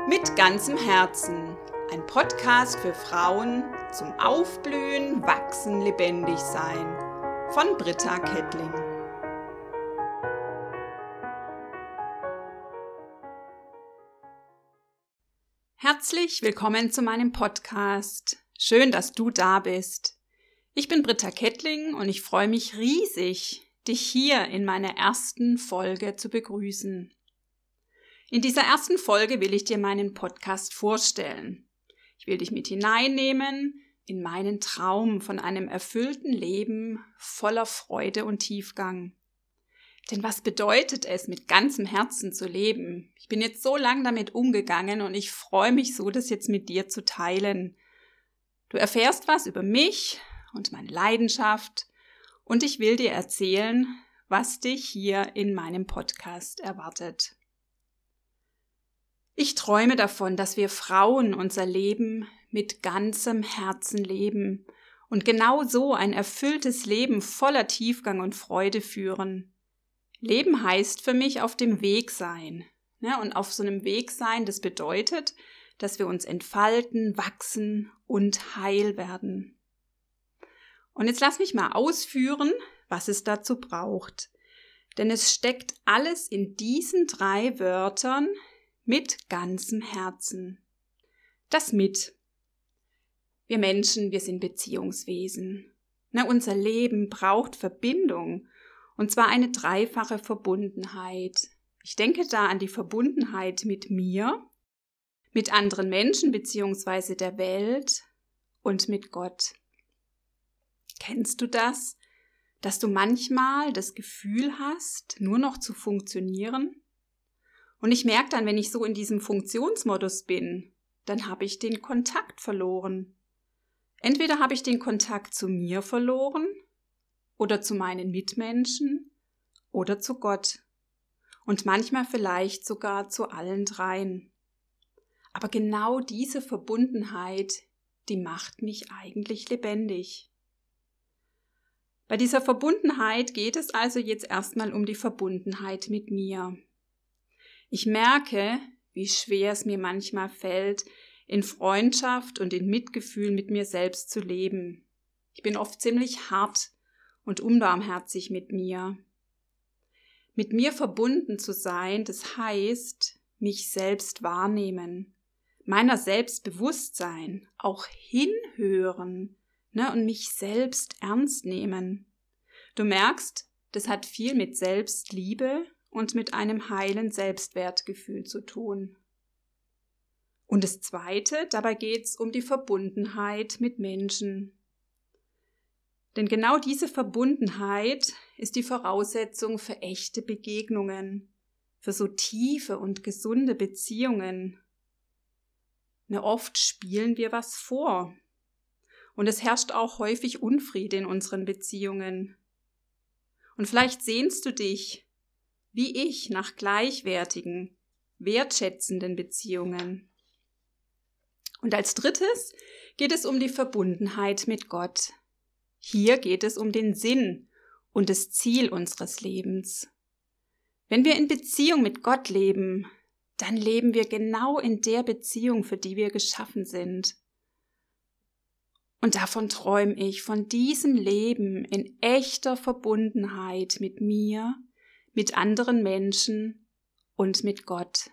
Mit ganzem Herzen. Ein Podcast für Frauen zum Aufblühen, Wachsen, lebendig sein. Von Britta Kettling. Herzlich willkommen zu meinem Podcast. Schön, dass du da bist. Ich bin Britta Kettling und ich freue mich riesig, dich hier in meiner ersten Folge zu begrüßen. In dieser ersten Folge will ich dir meinen Podcast vorstellen. Ich will dich mit hineinnehmen in meinen Traum von einem erfüllten Leben voller Freude und Tiefgang. Denn was bedeutet es, mit ganzem Herzen zu leben? Ich bin jetzt so lange damit umgegangen und ich freue mich so, das jetzt mit dir zu teilen. Du erfährst was über mich und meine Leidenschaft und ich will dir erzählen, was dich hier in meinem Podcast erwartet. Ich träume davon, dass wir Frauen unser Leben mit ganzem Herzen leben und genau so ein erfülltes Leben voller Tiefgang und Freude führen. Leben heißt für mich auf dem Weg sein. Und auf so einem Weg sein, das bedeutet, dass wir uns entfalten, wachsen und heil werden. Und jetzt lass mich mal ausführen, was es dazu braucht. Denn es steckt alles in diesen 3 Wörtern: mit ganzem Herzen. Das mit. Wir Menschen, wir sind Beziehungswesen. Unser Leben braucht Verbindung. Und zwar eine 3-fache Verbundenheit. Ich denke da an die Verbundenheit mit mir, mit anderen Menschen bzw. der Welt und mit Gott. Kennst du das, dass du manchmal das Gefühl hast, nur noch zu funktionieren? Und ich merke dann, wenn ich so in diesem Funktionsmodus bin, dann habe ich den Kontakt verloren. Entweder habe ich den Kontakt zu mir verloren oder zu meinen Mitmenschen oder zu Gott. Und manchmal vielleicht sogar zu allen 3. Aber genau diese Verbundenheit, die macht mich eigentlich lebendig. Bei dieser Verbundenheit geht es also jetzt erstmal um die Verbundenheit mit mir. Ich merke, wie schwer es mir manchmal fällt, in Freundschaft und in Mitgefühl mit mir selbst zu leben. Ich bin oft ziemlich hart und unbarmherzig mit mir. Mit mir verbunden zu sein, das heißt, mich selbst wahrnehmen, meiner selbst bewusst sein, auch hinhören, und mich selbst ernst nehmen. Du merkst, das hat viel mit Selbstliebe und mit einem heilen Selbstwertgefühl zu tun. Und das Zweite, dabei geht's um die Verbundenheit mit Menschen. Denn genau diese Verbundenheit ist die Voraussetzung für echte Begegnungen, für so tiefe und gesunde Beziehungen. Oft spielen wir was vor. Und es herrscht auch häufig Unfriede in unseren Beziehungen. Und vielleicht sehnst du dich, wie ich, nach gleichwertigen, wertschätzenden Beziehungen. Und als Drittes geht es um die Verbundenheit mit Gott. Hier geht es um den Sinn und das Ziel unseres Lebens. Wenn wir in Beziehung mit Gott leben, dann leben wir genau in der Beziehung, für die wir geschaffen sind. Und davon träume ich, von diesem Leben in echter Verbundenheit mit mir, mit anderen Menschen und mit Gott.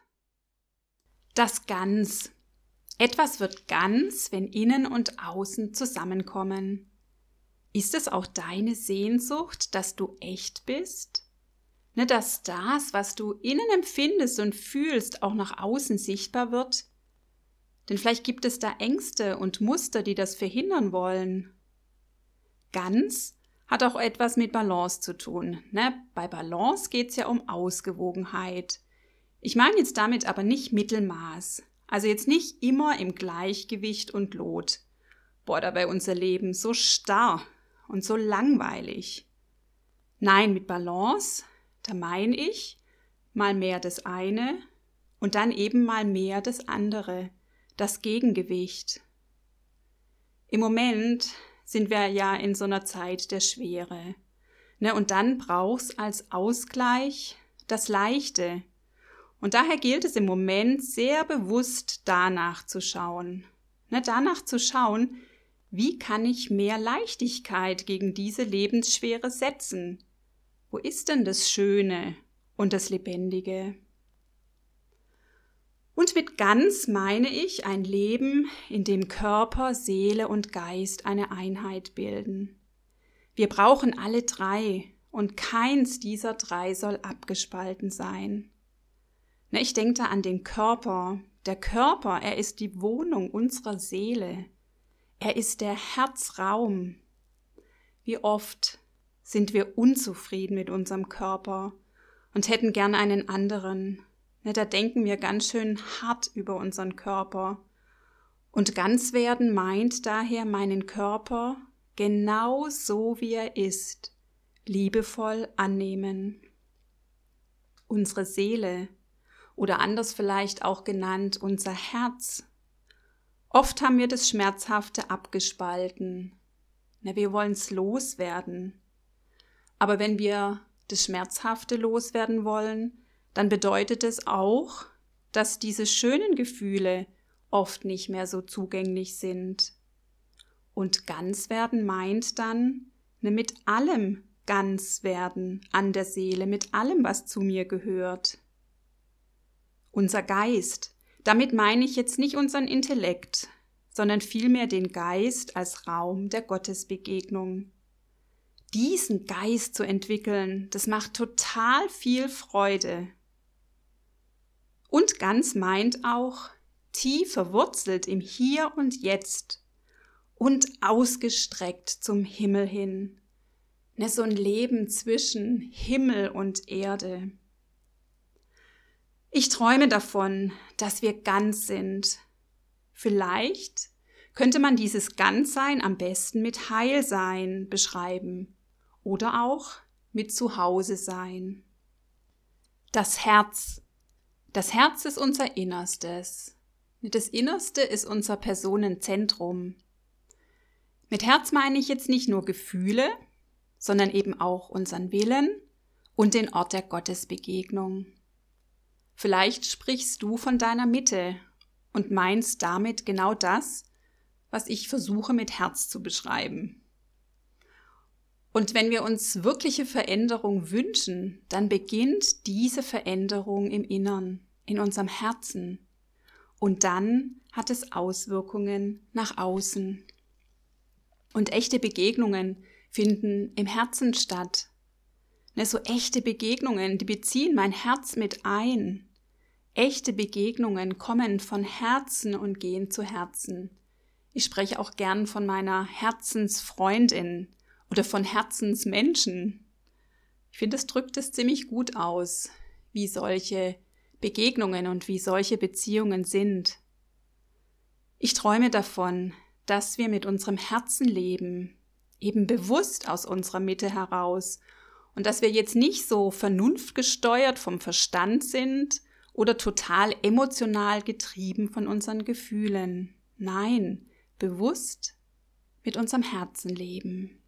Das Ganz. Etwas wird ganz, wenn Innen und Außen zusammenkommen. Ist es auch deine Sehnsucht, dass du echt bist? Dass das, was du innen empfindest und fühlst, auch nach außen sichtbar wird? Denn vielleicht gibt es da Ängste und Muster, die das verhindern wollen. Ganz hat auch etwas mit Balance zu tun. Bei Balance geht es ja um Ausgewogenheit. Ich meine jetzt damit aber nicht Mittelmaß. Also jetzt nicht immer im Gleichgewicht und Lot. Da wäre unser Leben so starr und so langweilig. Nein, mit Balance, da meine ich mal mehr das eine und dann eben mal mehr das andere, das Gegengewicht. Im Moment sind wir ja in so einer Zeit der Schwere. Und dann brauchst als Ausgleich das Leichte. Und daher gilt es im Moment sehr bewusst danach zu schauen. Danach zu schauen, wie kann ich mehr Leichtigkeit gegen diese Lebensschwere setzen? Wo ist denn das Schöne und das Lebendige? Und mit ganz meine ich ein Leben, in dem Körper, Seele und Geist eine Einheit bilden. Wir brauchen alle drei und keins dieser drei soll abgespalten sein. Ich denke da an den Körper. Der Körper, er ist die Wohnung unserer Seele. Er ist der Herzraum. Wie oft sind wir unzufrieden mit unserem Körper und hätten gern einen anderen. Da denken wir ganz schön hart über unseren Körper. Und ganz werden meint daher meinen Körper genau so, wie er ist, liebevoll annehmen. Unsere Seele oder anders vielleicht auch genannt unser Herz. Oft haben wir das Schmerzhafte abgespalten. Wir wollen es loswerden. Aber wenn wir das Schmerzhafte loswerden wollen, dann bedeutet es auch, dass diese schönen Gefühle oft nicht mehr so zugänglich sind. Und ganz werden meint dann, mit allem ganz werden an der Seele, mit allem, was zu mir gehört. Unser Geist, damit meine ich jetzt nicht unseren Intellekt, sondern vielmehr den Geist als Raum der Gottesbegegnung. Diesen Geist zu entwickeln, das macht total viel Freude. Und ganz meint auch, tief verwurzelt im Hier und Jetzt und ausgestreckt zum Himmel hin. So ein Leben zwischen Himmel und Erde. Ich träume davon, dass wir ganz sind. Vielleicht könnte man dieses Ganzsein am besten mit Heilsein beschreiben oder auch mit Zuhause sein. Das Herz. Das Herz ist unser Innerstes. Das Innerste ist unser Personenzentrum. Mit Herz meine ich jetzt nicht nur Gefühle, sondern eben auch unseren Willen und den Ort der Gottesbegegnung. Vielleicht sprichst du von deiner Mitte und meinst damit genau das, was ich versuche mit Herz zu beschreiben. Und wenn wir uns wirkliche Veränderung wünschen, dann beginnt diese Veränderung im Innern, in unserem Herzen. Und dann hat es Auswirkungen nach außen. Und echte Begegnungen finden im Herzen statt. So echte Begegnungen, die beziehen mein Herz mit ein. Echte Begegnungen kommen von Herzen und gehen zu Herzen. Ich spreche auch gern von meiner Herzensfreundin oder von Herzensmenschen. Ich finde, es drückt es ziemlich gut aus, wie solche Begegnungen und wie solche Beziehungen sind. Ich träume davon, dass wir mit unserem Herzen leben, eben bewusst aus unserer Mitte heraus und dass wir jetzt nicht so vernunftgesteuert vom Verstand sind oder total emotional getrieben von unseren Gefühlen. Nein, bewusst mit unserem Herzen leben.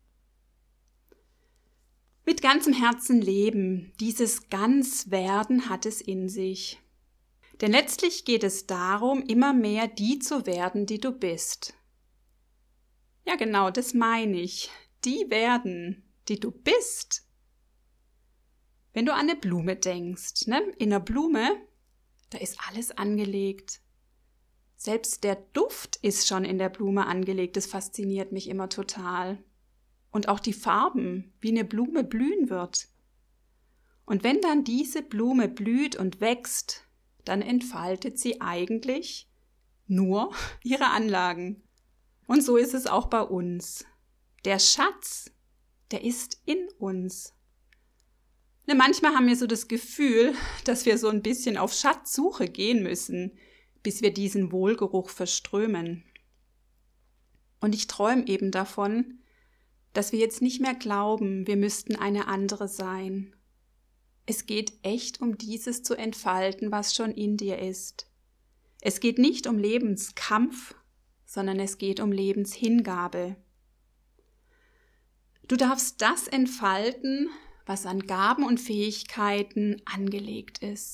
Mit ganzem Herzen leben, dieses Ganzwerden hat es in sich. Denn letztlich geht es darum, immer mehr die zu werden, die du bist. Ja, genau, das meine ich. Die werden, die du bist. Wenn du an eine Blume denkst, in einer Blume, da ist alles angelegt. Selbst der Duft ist schon in der Blume angelegt. Das fasziniert mich immer total. Und auch die Farben, wie eine Blume blühen wird. Und wenn dann diese Blume blüht und wächst, dann entfaltet sie eigentlich nur ihre Anlagen. Und so ist es auch bei uns. Der Schatz, der ist in uns. Manchmal haben wir so das Gefühl, dass wir so ein bisschen auf Schatzsuche gehen müssen, bis wir diesen Wohlgeruch verströmen. Und ich träume eben davon, dass wir jetzt nicht mehr glauben, wir müssten eine andere sein. Es geht echt um dieses zu entfalten, was schon in dir ist. Es geht nicht um Lebenskampf, sondern es geht um Lebenshingabe. Du darfst das entfalten, was an Gaben und Fähigkeiten angelegt ist.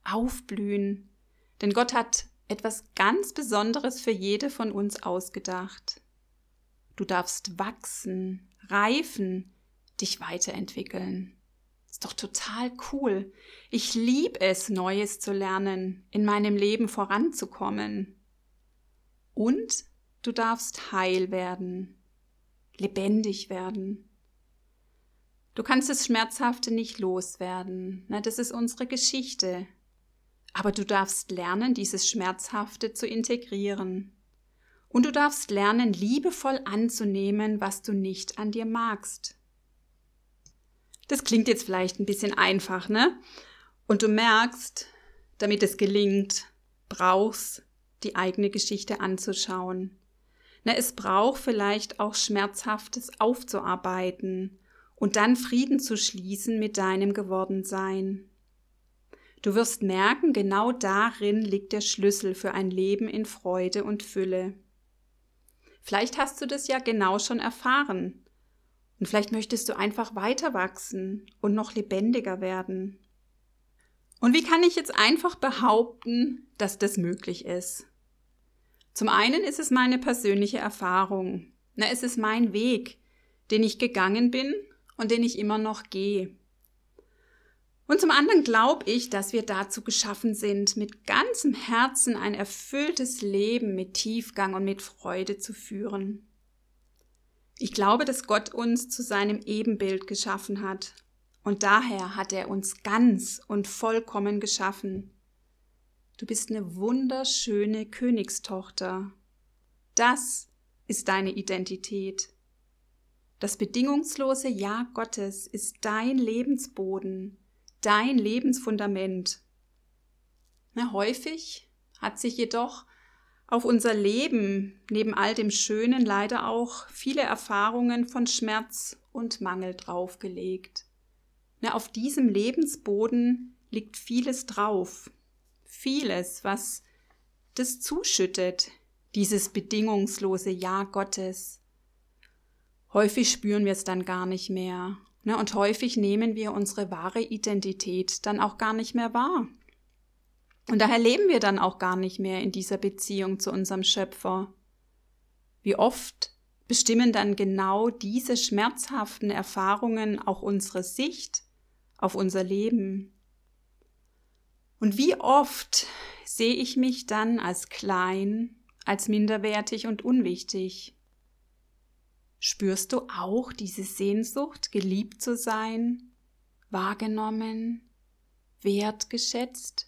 aufblühen. Denn Gott hat etwas ganz Besonderes für jede von uns ausgedacht. Du darfst wachsen, reifen, dich weiterentwickeln. Ist doch total cool. Ich liebe es, Neues zu lernen, in meinem Leben voranzukommen. Und du darfst heil werden, lebendig werden. Du kannst das Schmerzhafte nicht loswerden. Das ist unsere Geschichte. Aber du darfst lernen, dieses Schmerzhafte zu integrieren. Und du darfst lernen, liebevoll anzunehmen, was du nicht an dir magst. Das klingt jetzt vielleicht ein bisschen einfach, ne? Und du merkst, damit es gelingt, brauchst die eigene Geschichte anzuschauen. Es braucht vielleicht auch Schmerzhaftes aufzuarbeiten und dann Frieden zu schließen mit deinem Gewordensein. Du wirst merken, genau darin liegt der Schlüssel für ein Leben in Freude und Fülle. Vielleicht hast du das ja genau schon erfahren. Und vielleicht möchtest du einfach weiter wachsen und noch lebendiger werden. Und wie kann ich jetzt einfach behaupten, dass das möglich ist? Zum einen ist es meine persönliche Erfahrung. Es ist mein Weg, den ich gegangen bin und den ich immer noch gehe. Und zum anderen glaube ich, dass wir dazu geschaffen sind, mit ganzem Herzen ein erfülltes Leben mit Tiefgang und mit Freude zu führen. Ich glaube, dass Gott uns zu seinem Ebenbild geschaffen hat. Und daher hat er uns ganz und vollkommen geschaffen. Du bist eine wunderschöne Königstochter. Das ist deine Identität. Das bedingungslose Ja Gottes ist dein Lebensboden, dein Lebensfundament. Häufig hat sich jedoch auf unser Leben neben all dem Schönen leider auch viele Erfahrungen von Schmerz und Mangel draufgelegt. Auf diesem Lebensboden liegt vieles drauf. Vieles, was das zuschüttet, dieses bedingungslose Ja Gottes. Häufig spüren wir es dann gar nicht mehr. Und häufig nehmen wir unsere wahre Identität dann auch gar nicht mehr wahr. Und daher leben wir dann auch gar nicht mehr in dieser Beziehung zu unserem Schöpfer. Wie oft bestimmen dann genau diese schmerzhaften Erfahrungen auch unsere Sicht auf unser Leben. Und wie oft sehe ich mich dann als klein, als minderwertig und unwichtig? Spürst du auch diese Sehnsucht, geliebt zu sein, wahrgenommen, wertgeschätzt?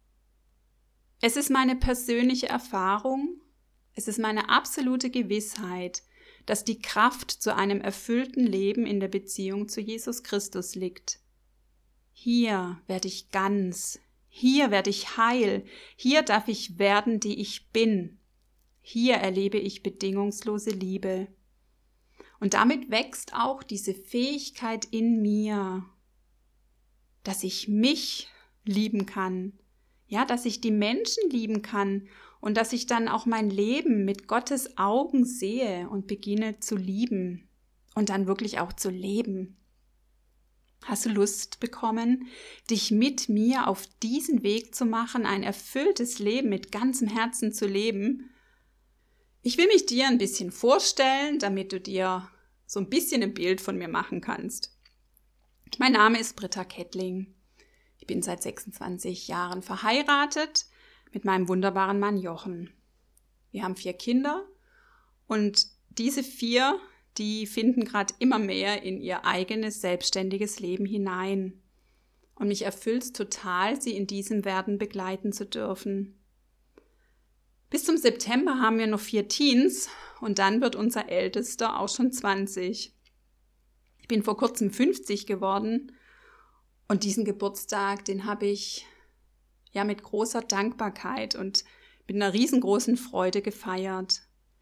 Es ist meine persönliche Erfahrung, es ist meine absolute Gewissheit, dass die Kraft zu einem erfüllten Leben in der Beziehung zu Jesus Christus liegt. Hier werde ich ganz, hier werde ich heil, hier darf ich werden, die ich bin. Hier erlebe ich bedingungslose Liebe. Und damit wächst auch diese Fähigkeit in mir, dass ich mich lieben kann, dass ich die Menschen lieben kann und dass ich dann auch mein Leben mit Gottes Augen sehe und beginne zu lieben und dann wirklich auch zu leben. Hast du Lust bekommen, dich mit mir auf diesen Weg zu machen, ein erfülltes Leben mit ganzem Herzen zu leben? Ich will mich dir ein bisschen vorstellen, damit du dir so ein bisschen ein Bild von mir machen kannst. Mein Name ist Britta Kettling. Ich bin seit 26 Jahren verheiratet mit meinem wunderbaren Mann Jochen. Wir haben 4 Kinder und diese 4, die finden gerade immer mehr in ihr eigenes selbstständiges Leben hinein. Und mich erfüllt es total, sie in diesem Werden begleiten zu dürfen. Bis zum September haben wir noch 4 Teens und dann wird unser Ältester auch schon 20. Ich bin vor kurzem 50 geworden und diesen Geburtstag, den habe ich mit großer Dankbarkeit und mit einer riesengroßen Freude gefeiert.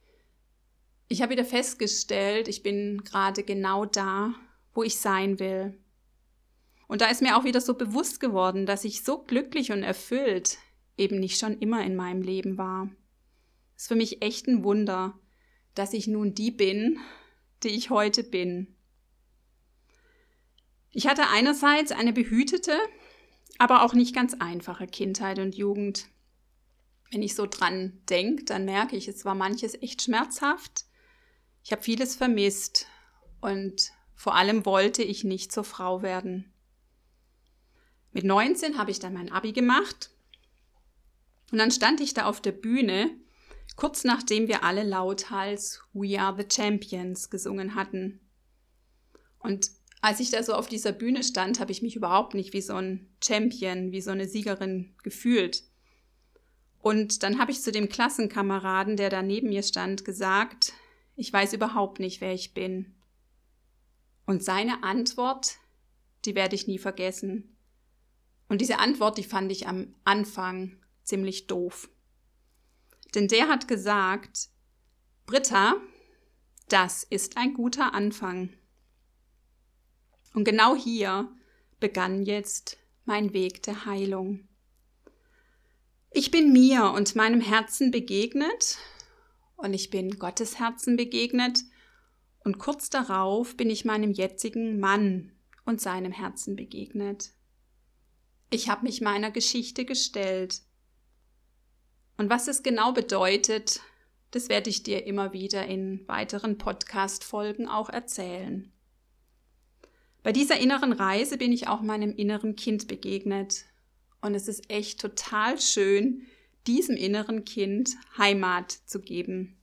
Ich habe wieder festgestellt, ich bin gerade genau da, wo ich sein will. Und da ist mir auch wieder so bewusst geworden, dass ich so glücklich und erfüllt eben nicht schon immer in meinem Leben war. Es ist für mich echt ein Wunder, dass ich nun die bin, die ich heute bin. Ich hatte einerseits eine behütete, aber auch nicht ganz einfache Kindheit und Jugend. Wenn ich so dran denke, dann merke ich, es war manches echt schmerzhaft. Ich habe vieles vermisst und vor allem wollte ich nicht zur Frau werden. Mit 19 habe ich dann mein Abi gemacht und dann stand ich da auf der Bühne, kurz nachdem wir alle lauthals We Are the Champions gesungen hatten. Und als ich da so auf dieser Bühne stand, habe ich mich überhaupt nicht wie so ein Champion, wie so eine Siegerin gefühlt. Und dann habe ich zu dem Klassenkameraden, der da neben mir stand, gesagt, ich weiß überhaupt nicht, wer ich bin. Und seine Antwort, die werde ich nie vergessen. Und diese Antwort, die fand ich am Anfang ziemlich doof. Denn der hat gesagt, Britta, das ist ein guter Anfang. Und genau hier begann jetzt mein Weg der Heilung. Ich bin mir und meinem Herzen begegnet und ich bin Gottes Herzen begegnet und kurz darauf bin ich meinem jetzigen Mann und seinem Herzen begegnet. Ich habe mich meiner Geschichte gestellt. Und was es genau bedeutet, das werde ich dir immer wieder in weiteren Podcast-Folgen auch erzählen. Bei dieser inneren Reise bin ich auch meinem inneren Kind begegnet. Und es ist echt total schön, diesem inneren Kind Heimat zu geben.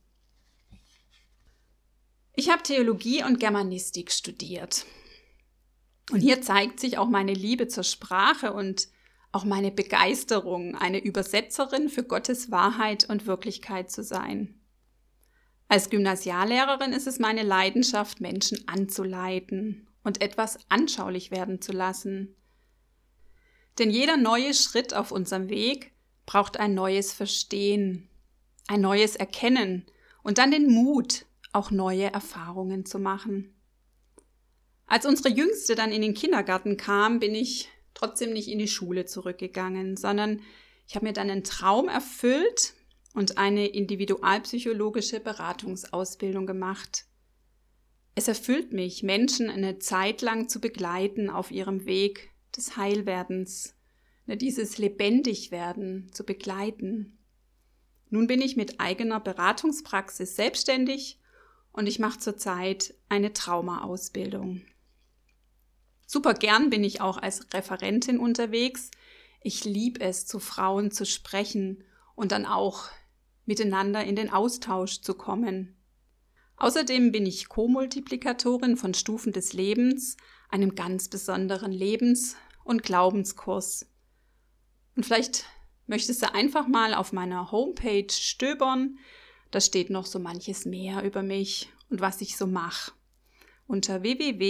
Ich habe Theologie und Germanistik studiert. Und hier zeigt sich auch meine Liebe zur Sprache und auch meine Begeisterung, eine Übersetzerin für Gottes Wahrheit und Wirklichkeit zu sein. Als Gymnasiallehrerin ist es meine Leidenschaft, Menschen anzuleiten und etwas anschaulich werden zu lassen. Denn jeder neue Schritt auf unserem Weg braucht ein neues Verstehen, ein neues Erkennen und dann den Mut, auch neue Erfahrungen zu machen. Als unsere Jüngste dann in den Kindergarten kam, bin ich trotzdem nicht in die Schule zurückgegangen, sondern ich habe mir dann einen Traum erfüllt und eine individualpsychologische Beratungsausbildung gemacht. Es erfüllt mich, Menschen eine Zeit lang zu begleiten auf ihrem Weg des Heilwerdens, dieses Lebendigwerden zu begleiten. Nun bin ich mit eigener Beratungspraxis selbstständig und ich mache zurzeit eine Traumaausbildung. Super gern bin ich auch als Referentin unterwegs. Ich liebe es, zu Frauen zu sprechen und dann auch miteinander in den Austausch zu kommen. Außerdem bin ich Co-Multiplikatorin von Stufen des Lebens, einem ganz besonderen Lebens- und Glaubenskurs. Und vielleicht möchtest du einfach mal auf meiner Homepage stöbern. Da steht noch so manches mehr über mich und was ich so mache. Unter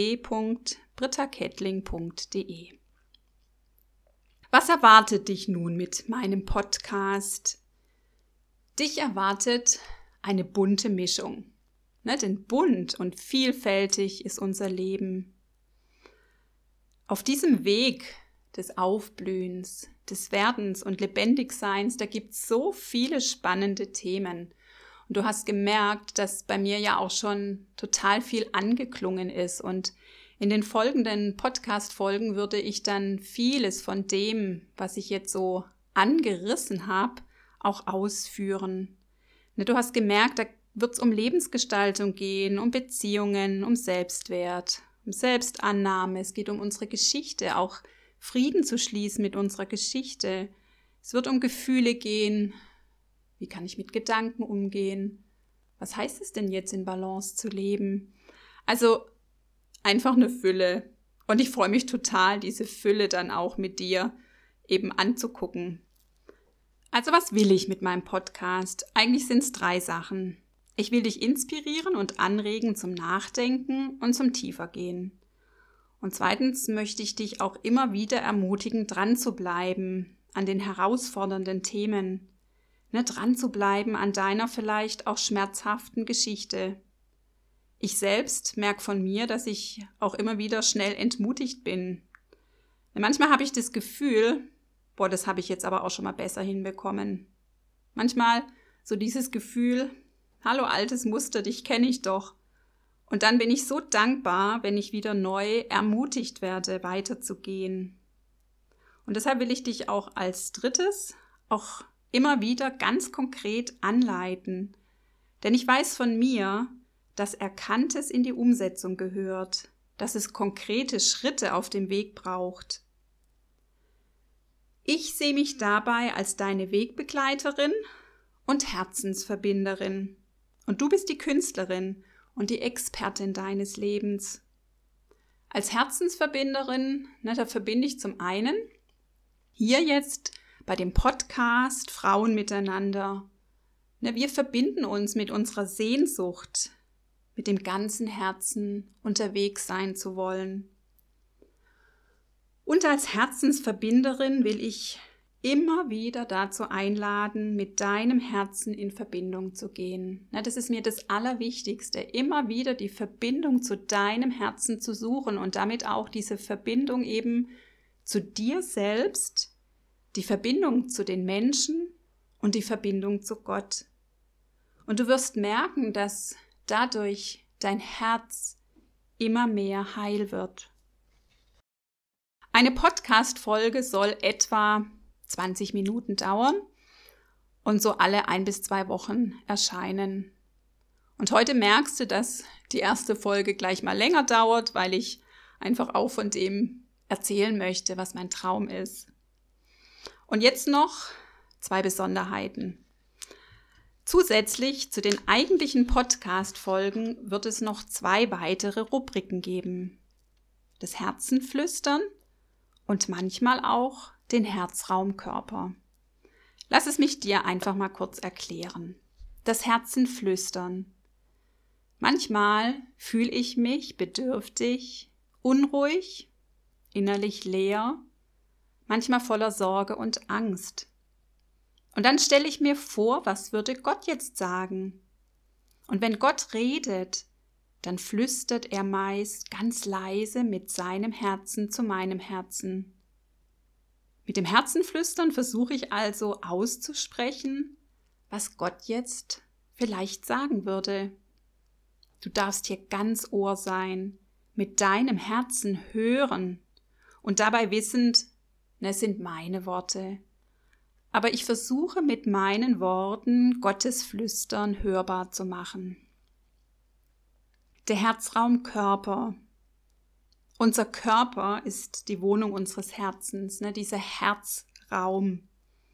www.brittakettling.de. Was erwartet dich nun mit meinem Podcast? Dich erwartet eine bunte Mischung. Denn bunt und vielfältig ist unser Leben. Auf diesem Weg des Aufblühens, des Werdens und Lebendigseins, da gibt es so viele spannende Themen. Und du hast gemerkt, dass bei mir ja auch schon total viel angeklungen ist. Und in den folgenden Podcast-Folgen würde ich dann vieles von dem, was ich jetzt so angerissen habe, auch ausführen. Du hast gemerkt, da wird es um Lebensgestaltung gehen, um Beziehungen, um Selbstwert, um Selbstannahme. Es geht um unsere Geschichte, auch Frieden zu schließen mit unserer Geschichte. Es wird um Gefühle gehen. Wie kann ich mit Gedanken umgehen? Was heißt es denn jetzt, in Balance zu leben? Also einfach eine Fülle. Und ich freue mich total, diese Fülle dann auch mit dir eben anzugucken. Also was will ich mit meinem Podcast? Eigentlich sind es 3 Sachen. Ich will dich inspirieren und anregen zum Nachdenken und zum Tiefergehen. Und zweitens möchte ich dich auch immer wieder ermutigen, dran zu bleiben an den herausfordernden Themen. Dran zu bleiben an deiner vielleicht auch schmerzhaften Geschichte. Ich selbst merke von mir, dass ich auch immer wieder schnell entmutigt bin. Manchmal habe ich das Gefühl, das habe ich jetzt aber auch schon mal besser hinbekommen. Manchmal so dieses Gefühl, hallo altes Muster, dich kenne ich doch. Und dann bin ich so dankbar, wenn ich wieder neu ermutigt werde, weiterzugehen. Und deshalb will ich dich auch als drittes auch immer wieder ganz konkret anleiten. Denn ich weiß von mir, dass Erkanntes in die Umsetzung gehört, dass es konkrete Schritte auf dem Weg braucht. Ich sehe mich dabei als deine Wegbegleiterin und Herzensverbinderin. Und du bist die Künstlerin und die Expertin deines Lebens. Als Herzensverbinderin, da verbinde ich zum einen hier jetzt bei dem Podcast Frauen miteinander. Wir verbinden uns mit unserer Sehnsucht, mit dem ganzen Herzen unterwegs sein zu wollen. Und als Herzensverbinderin will ich immer wieder dazu einladen, mit deinem Herzen in Verbindung zu gehen. Das ist mir das Allerwichtigste, immer wieder die Verbindung zu deinem Herzen zu suchen und damit auch diese Verbindung eben zu dir selbst, die Verbindung zu den Menschen und die Verbindung zu Gott. Und du wirst merken, dass dadurch dein Herz immer mehr heil wird. Eine Podcast-Folge soll etwa 20 Minuten dauern und so alle 1 bis 2 Wochen erscheinen. Und heute merkst du, dass die erste Folge gleich mal länger dauert, weil ich einfach auch von dem erzählen möchte, was mein Traum ist. Und jetzt noch 2 Besonderheiten. Zusätzlich zu den eigentlichen Podcast-Folgen wird es noch 2 weitere Rubriken geben. Das Herzenflüstern und manchmal auch den Herzraumkörper. Lass es mich dir einfach mal kurz erklären. Das Herzenflüstern. Manchmal fühle ich mich bedürftig, unruhig, innerlich leer, manchmal voller Sorge und Angst. Und dann stelle ich mir vor, was würde Gott jetzt sagen? Und wenn Gott redet, dann flüstert er meist ganz leise mit seinem Herzen zu meinem Herzen. Mit dem Herzenflüstern versuche ich also auszusprechen, was Gott jetzt vielleicht sagen würde. Du darfst hier ganz Ohr sein, mit deinem Herzen hören und dabei wissend, es sind meine Worte. Aber ich versuche mit meinen Worten Gottes Flüstern hörbar zu machen. Der Herzraumkörper. Unser Körper ist die Wohnung unseres Herzens, dieser Herzraum.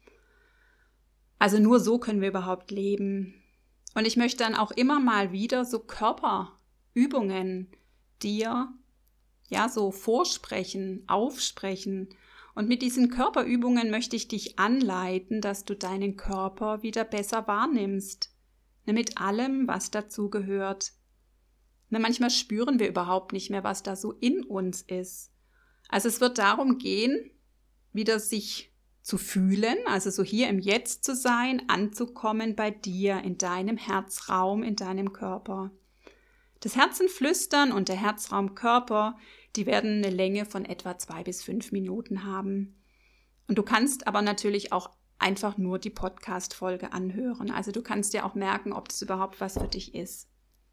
Also nur so können wir überhaupt leben. Und ich möchte dann auch immer mal wieder so Körperübungen dir so vorsprechen, aufsprechen. Und mit diesen Körperübungen möchte ich dich anleiten, dass du deinen Körper wieder besser wahrnimmst. Mit allem, was dazu gehört. Manchmal spüren wir überhaupt nicht mehr, was da so in uns ist. Also es wird darum gehen, wieder sich zu fühlen, also so hier im Jetzt zu sein, anzukommen bei dir, in deinem Herzraum, in deinem Körper. Das Herzenflüstern und der Herzraumkörper, die werden eine Länge von etwa 2 bis 5 Minuten haben. Und du kannst aber natürlich auch einfach nur die Podcast-Folge anhören. Also du kannst dir auch merken, ob das überhaupt was für dich ist.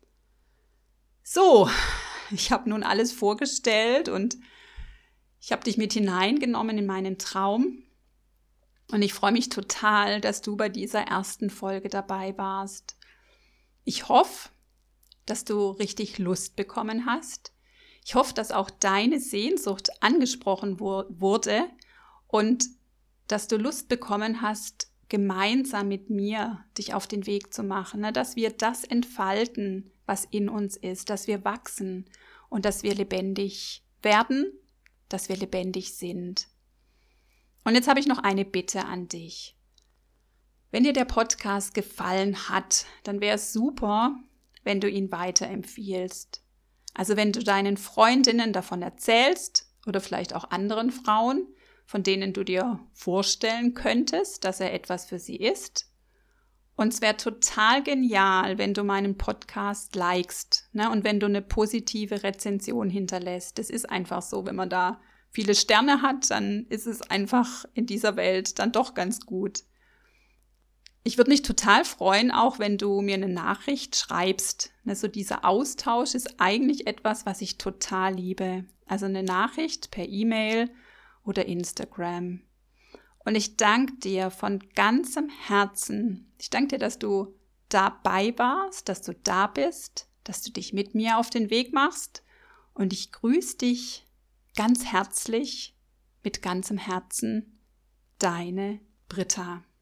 So, ich habe nun alles vorgestellt und ich habe dich mit hineingenommen in meinen Traum. Und ich freue mich total, dass du bei dieser ersten Folge dabei warst. Ich hoffe, dass du richtig Lust bekommen hast. Ich hoffe, dass auch deine Sehnsucht angesprochen wurde und dass du Lust bekommen hast, gemeinsam mit mir dich auf den Weg zu machen, dass wir das entfalten, was in uns ist, dass wir wachsen und dass wir lebendig werden, dass wir lebendig sind. Und jetzt habe ich noch eine Bitte an dich. Wenn dir der Podcast gefallen hat, dann wäre es super, wenn du ihn weiterempfiehlst. Also wenn du deinen Freundinnen davon erzählst oder vielleicht auch anderen Frauen, von denen du dir vorstellen könntest, dass er etwas für sie ist. Und es wäre total genial, wenn du meinen Podcast likest, und wenn du eine positive Rezension hinterlässt. Das ist einfach so, wenn man da viele Sterne hat, dann ist es einfach in dieser Welt dann doch ganz gut. Ich würde mich total freuen, auch wenn du mir eine Nachricht schreibst. So dieser Austausch ist eigentlich etwas, was ich total liebe. Also eine Nachricht per E-Mail oder Instagram. Und ich danke dir von ganzem Herzen. Ich danke dir, dass du dabei warst, dass du da bist, dass du dich mit mir auf den Weg machst. Und ich grüße dich ganz herzlich, mit ganzem Herzen, deine Britta.